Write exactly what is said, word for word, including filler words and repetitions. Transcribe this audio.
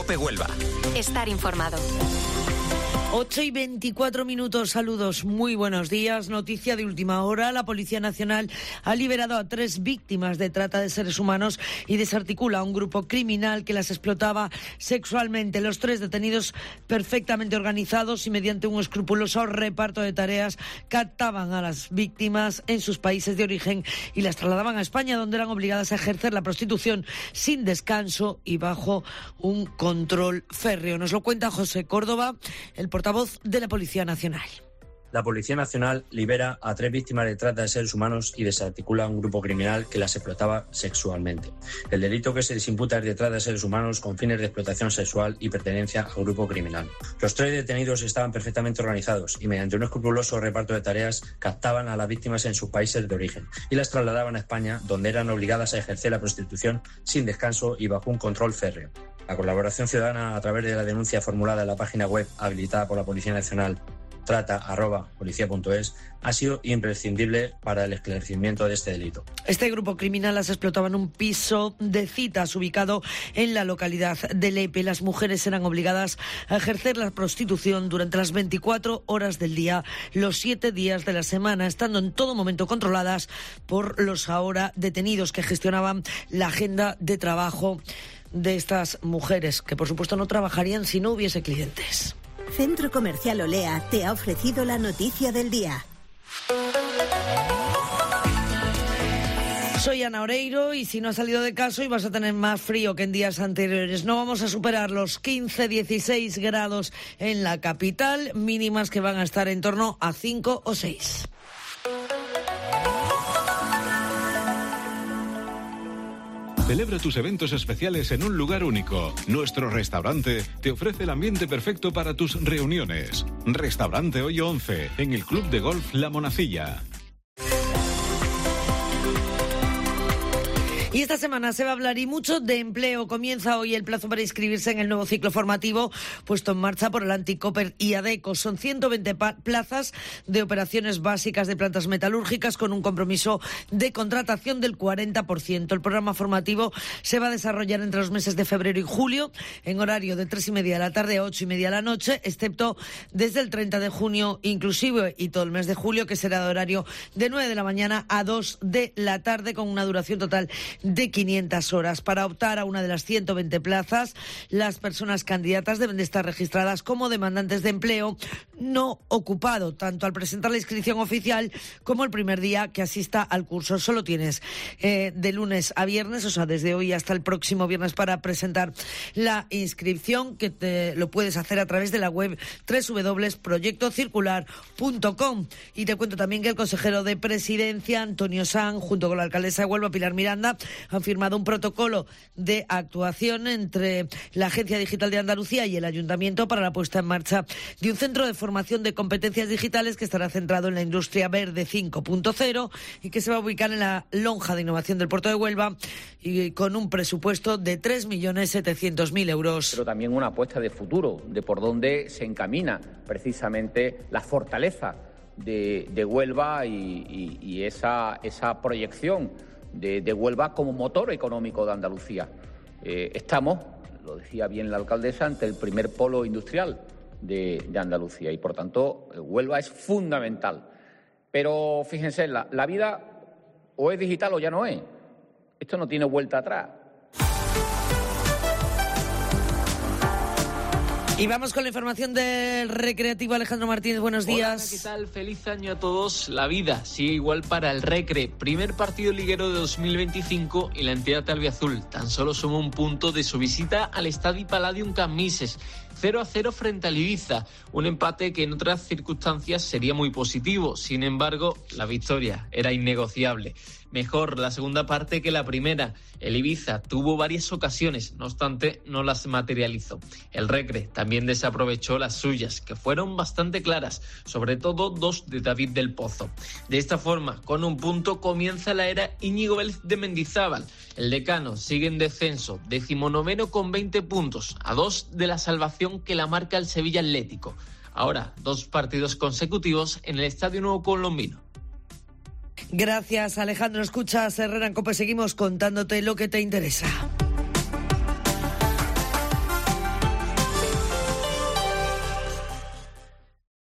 COPE Huelva. Estar informado. ocho y veinticuatro minutos, saludos, muy buenos días. Noticia de última hora, la Policía Nacional ha liberado a tres víctimas de trata de seres humanos y desarticula a un grupo criminal que las explotaba sexualmente. Los tres detenidos, perfectamente organizados y mediante un escrupuloso reparto de tareas, captaban a las víctimas en sus países de origen y las trasladaban a España, donde eran obligadas a ejercer la prostitución sin descanso y bajo un control férreo. Nos lo cuenta José Córdoba, el portavoz de la Policía Nacional. La Policía Nacional libera a tres víctimas de trata de seres humanos y desarticula a un grupo criminal que las explotaba sexualmente. El delito que se les imputa es de trata de seres humanos con fines de explotación sexual y pertenencia al grupo criminal. Los tres detenidos estaban perfectamente organizados y mediante un escrupuloso reparto de tareas captaban a las víctimas en sus países de origen y las trasladaban a España, donde eran obligadas a ejercer la prostitución sin descanso y bajo un control férreo. La colaboración ciudadana a través de la denuncia formulada en la página web habilitada por la Policía Nacional trata arroba policía punto es ha sido imprescindible para el esclarecimiento de este delito. Este grupo criminal las explotaba en un piso de citas ubicado en la localidad de Lepe. Las mujeres eran obligadas a ejercer la prostitución durante las veinticuatro horas del día, los siete días de la semana, estando en todo momento controladas por los ahora detenidos que gestionaban la agenda de trabajo de estas mujeres, que por supuesto no trabajarían si no hubiese clientes. Centro Comercial Olea te ha ofrecido la noticia del día. Soy Ana Oreiro y si no has salido de casa hoy vas a tener más frío que en días anteriores. No vamos a superar los quince a dieciséis grados en la capital, mínimas que van a estar en torno a cinco o seis. Celebra tus eventos especiales en un lugar único. Nuestro restaurante te ofrece el ambiente perfecto para tus reuniones. Restaurante Hoyo once, en el Club de Golf La Monacilla. Y esta semana se va a hablar y mucho de empleo. Comienza hoy el plazo para inscribirse en el nuevo ciclo formativo puesto en marcha por el Anticoper y ADECO. Son ciento veinte pa- plazas de operaciones básicas de plantas metalúrgicas con un compromiso de contratación del cuarenta por ciento. El programa formativo se va a desarrollar entre los meses de febrero y julio en horario de tres y media de la tarde a ocho y media de la noche, excepto desde el treinta de junio inclusive y todo el mes de julio, que será de horario de nueve de la mañana a dos de la tarde, con una duración total de quinientas horas. Para optar a una de las ciento veinte plazas, las personas candidatas deben de estar registradas como demandantes de empleo no ocupado, tanto al presentar la inscripción oficial como el primer día que asista al curso. Solo tienes eh, de lunes a viernes, o sea, desde hoy hasta el próximo viernes, para presentar la inscripción, que te lo puedes hacer a través de la web doble u doble u doble u punto proyecto circular punto com. Y te cuento también que el consejero de Presidencia, Antonio Sanz, junto con la alcaldesa de Huelva, Pilar Miranda, han firmado un protocolo de actuación entre la Agencia Digital de Andalucía y el Ayuntamiento para la puesta en marcha de un centro de formación de competencias digitales que estará centrado en la industria verde cinco punto cero y que se va a ubicar en la lonja de innovación del Puerto de Huelva y con un presupuesto de tres millones setecientos mil euros. Pero también una apuesta de futuro, de por dónde se encamina precisamente la fortaleza de, de Huelva y, y, y esa, esa proyección De, de Huelva como motor económico de Andalucía. Eh, estamos, lo decía bien la alcaldesa, ante el primer polo industrial de, de Andalucía y, por tanto, Huelva es fundamental. Pero fíjense, la, la vida o es digital o ya no es. Esto no tiene vuelta atrás. Y vamos con la información del Recreativo. Alejandro Martínez, buenos días. Hola, ¿qué tal? Feliz año a todos. La vida sigue igual para el Recre. Primer partido liguero de dos mil veinticinco y la entidad albiazul tan solo suma un punto de su visita al Estadi Palladium Cammises. cero a cero frente al Ibiza, un empate que en otras circunstancias sería muy positivo. Sin embargo, la victoria era innegociable. Mejor la segunda parte que la primera. El Ibiza tuvo varias ocasiones, no obstante, no las materializó. El Recre también desaprovechó las suyas, que fueron bastante claras, sobre todo dos de David del Pozo. De esta forma, con un punto, comienza la era Íñigo Vélez de Mendizábal. El decano sigue en descenso, decimonoveno con veinte puntos, a dos de la salvación que la marca el Sevilla Atlético. Ahora, dos partidos consecutivos en el Estadio Nuevo Colombino. Gracias, Alejandro. Escuchas Herrera en COPE. Seguimos contándote lo que te interesa.